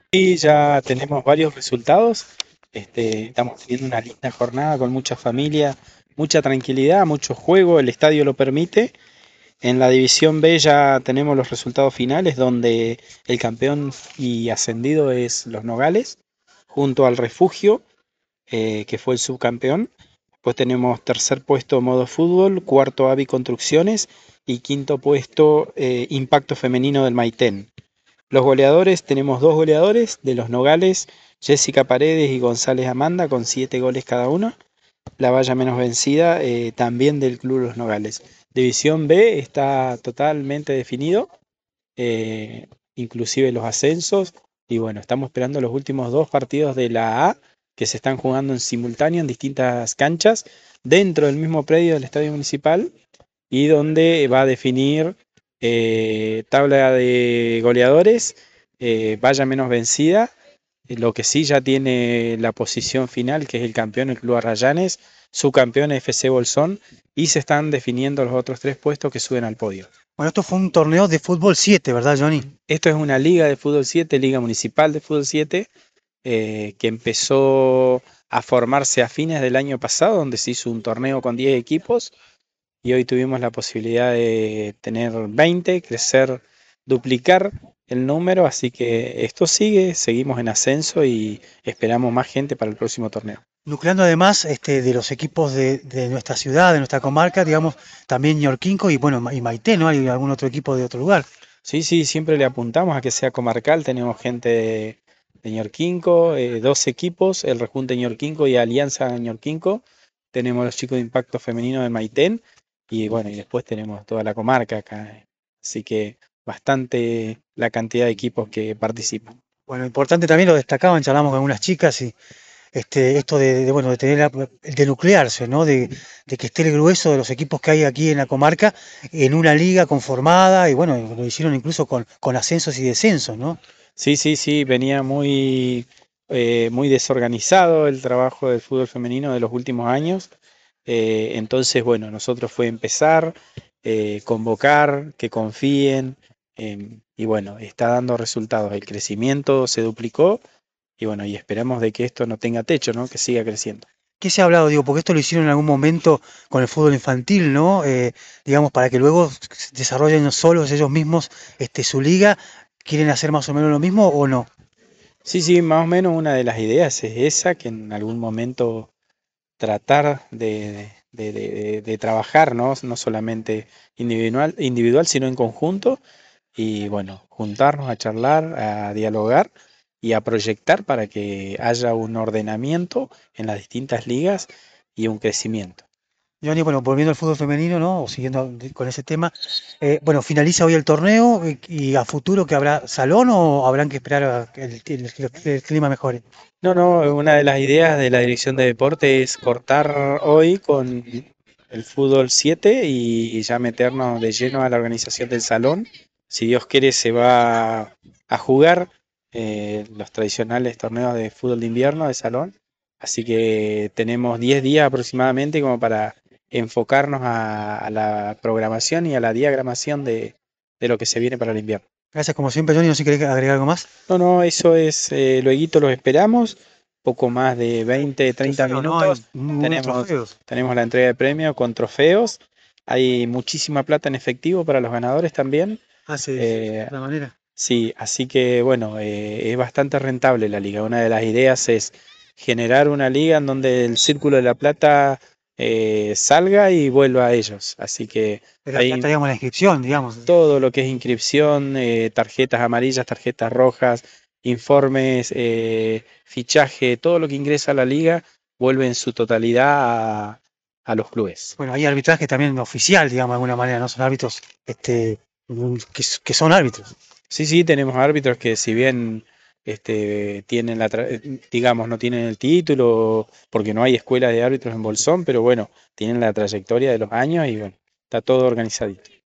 Y ya tenemos varios resultados. Estamos teniendo una linda jornada con mucha familia, mucha tranquilidad, mucho juego, el estadio lo permite. En la división B ya tenemos los resultados finales donde el campeón y ascendido es Los Nogales, junto al Refugio, que fue el subcampeón. Después tenemos tercer puesto Modo Fútbol, cuarto Avi Construcciones y quinto puesto Impacto Femenino del Maitén. Los goleadores, tenemos dos goleadores de los Nogales, Jessica Paredes y González Amanda, con 7 goles cada uno. La valla menos vencida también del Club Los Nogales. División B está totalmente definido, eh, inclusive los ascensos. Y bueno, estamos esperando los últimos dos partidos de la A que se están jugando en simultáneo en distintas canchas dentro del mismo predio del Estadio Municipal y donde va a definir tabla de goleadores, valla menos vencida. Lo que sí ya tiene la posición final, que es el campeón, el Club Arrayanes, subcampeón FC Bolsón, y se están definiendo los otros tres puestos que suben al podio. Bueno, esto fue un torneo de fútbol 7, ¿verdad, Johnny? Esto es una liga de fútbol 7, Liga Municipal de Fútbol 7, que empezó a formarse a fines del año pasado, donde se hizo un torneo con 10 equipos y hoy tuvimos la posibilidad de tener 20, crecer, duplicar el número, así que esto sigue, seguimos en ascenso y esperamos más gente para el próximo torneo. Nucleando además de los equipos de nuestra ciudad, de nuestra comarca, digamos, también Ñorquinco y bueno, y Maite, ¿no? Hay algún otro equipo de otro lugar. Sí, sí, siempre le apuntamos a que sea comarcal, tenemos gente de Ñorquinco, dos equipos, el Rejunte Ñorquinco y Alianza Ñorquinco, tenemos los chicos de Impacto Femenino de Maitén y bueno, y después tenemos toda la comarca acá, así que bastante la cantidad de equipos que participan. Bueno, importante también lo destacaban, charlamos con algunas chicas y esto bueno, de tener de nuclearse, ¿no? De que esté el grueso de los equipos que hay aquí en la comarca en una liga conformada y bueno, lo hicieron incluso con ascensos y descensos, ¿no? Sí, sí, sí, venía muy desorganizado el trabajo del fútbol femenino de los últimos años. Entonces, bueno, nosotros fue empezar, convocar, que confíen, y bueno, está dando resultados. El crecimiento se duplicó y bueno, y esperamos de que esto no tenga techo, ¿no? Que siga creciendo. ¿Qué se ha hablado? Digo, porque esto lo hicieron en algún momento con el fútbol infantil, ¿no? Digamos, para que luego desarrollen solos ellos mismos su liga. ¿Quieren hacer más o menos lo mismo o no? Sí, sí, más o menos una de las ideas es esa, que en algún momento tratar de trabajar, ¿no? No solamente individual, sino en conjunto, y bueno, juntarnos a charlar, a dialogar y a proyectar para que haya un ordenamiento en las distintas ligas y un crecimiento. Johnny, bueno, volviendo al fútbol femenino, ¿no? O siguiendo con ese tema, bueno, finaliza hoy el torneo y a futuro que habrá salón o habrán que esperar a que el clima mejore. No, no, una de las ideas de la Dirección de Deporte es cortar hoy con el fútbol 7 y ya meternos de lleno a la organización del salón. Si Dios quiere, se va a jugar los tradicionales torneos de fútbol de invierno de salón. Así que tenemos 10 días aproximadamente como para enfocarnos a la programación y a la diagramación de lo que se viene para el invierno. Gracias como siempre, Johnny, no sé si querés agregar algo más. No, no, eso es, lueguito los esperamos, poco más de 20, Qué 30 feo, ¿no? Hay minutos. unos Tenemos, trofeos. tenemos la entrega de premio con trofeos. Hay muchísima plata en efectivo para los ganadores también. Hace de Eh, otra manera. sí, así que bueno, es bastante rentable la liga. Una de las ideas es generar una liga en donde el círculo de la plata salga y vuelva a ellos. Así que De la plata, hay digamos, la inscripción, digamos. todo lo que es inscripción, tarjetas amarillas, tarjetas rojas, informes, fichaje, todo lo que ingresa a la liga vuelve en su totalidad a los clubes. Bueno, hay arbitraje también oficial, digamos, de alguna manera, ¿no? Son árbitros que son árbitros. Sí, sí, tenemos árbitros que si bien tienen digamos, no tienen el título, porque no hay escuela de árbitros en Bolsón, pero bueno, tienen la trayectoria de los años y bueno, está todo organizadito.